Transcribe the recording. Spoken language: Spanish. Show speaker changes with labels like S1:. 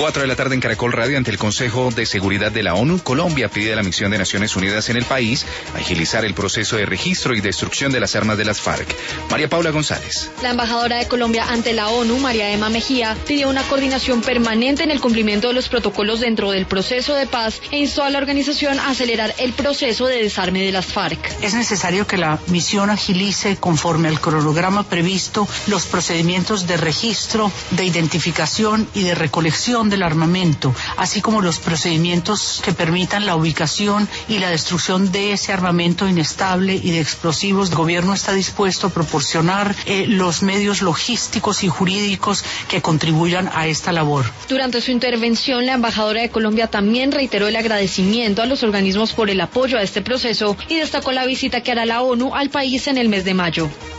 S1: 4 de la tarde en Caracol Radio. Ante el Consejo de Seguridad de la ONU, Colombia pide a la misión de Naciones Unidas en el país agilizar el proceso de registro y destrucción de las armas de las FARC. María Paula González.
S2: La embajadora de Colombia ante la ONU, María Emma Mejía, pidió una coordinación permanente en el cumplimiento de los protocolos dentro del proceso de paz e instó a la organización a acelerar el proceso de desarme de las FARC.
S3: Es necesario que la misión agilice, conforme al cronograma previsto, los procedimientos de registro, de identificación y de recolección del armamento, así como los procedimientos que permitan la ubicación y la destrucción de ese armamento inestable y de explosivos. El gobierno está dispuesto a proporcionar los medios logísticos y jurídicos que contribuyan a esta labor.
S2: Durante su intervención, la embajadora de Colombia también reiteró el agradecimiento a los organismos por el apoyo a este proceso y destacó la visita que hará la ONU al país en el mes de mayo.